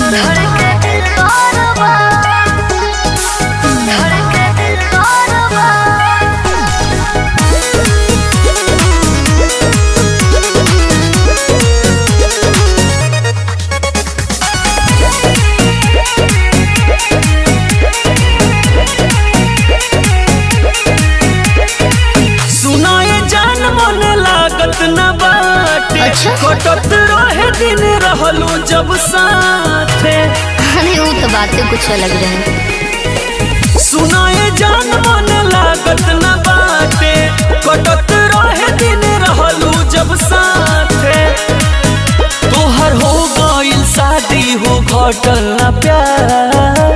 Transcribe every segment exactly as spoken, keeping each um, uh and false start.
कटत रहे दिन रहलू जब साथे। अरे वो तो बातें कुछ अलग रहे। सुनाए जान मन लागत न बाटे, कटत रहे दिन रहलू जब साथे। तोहर हो गइल शादी हो घटल न प्यार,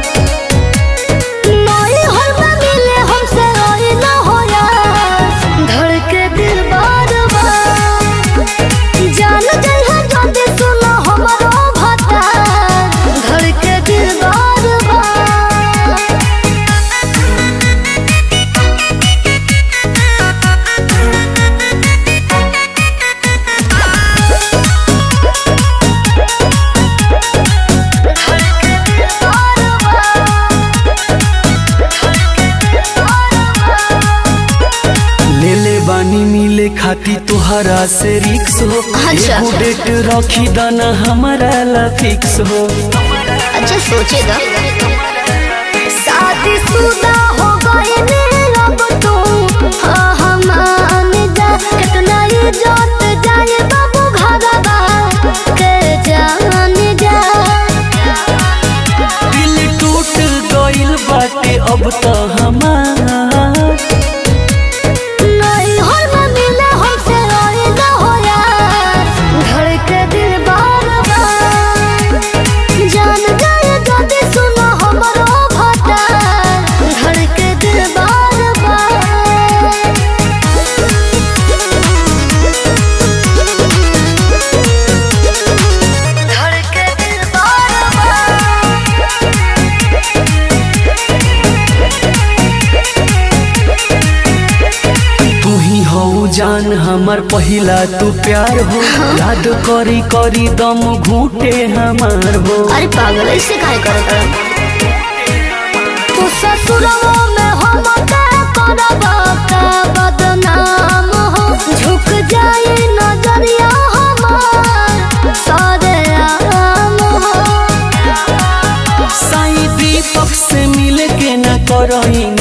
बानी मिले खाती तुहरा से रिक्स हो। अच्छा। एगो डेट रखी दाना हमारा ला फिक्स हो। अच्छा सोचेगा। शादी शुदा हो गए अब तो हाँ हम मान जा, कितना इज्जत जाए बाबू घरवा के जान जा। दिल टूट गइल बाटे अब तो हमार, जान हमार पहिला तू प्यार हो। याद करी करी दम घूटे हमार हो। अरे पागल ऐसे काहे करता तू ससुरवा में हम का करबा का बदनाम हो। झुक जाए नजरिया हमार सारे आम हो। साईं दीपक से मिल के न करो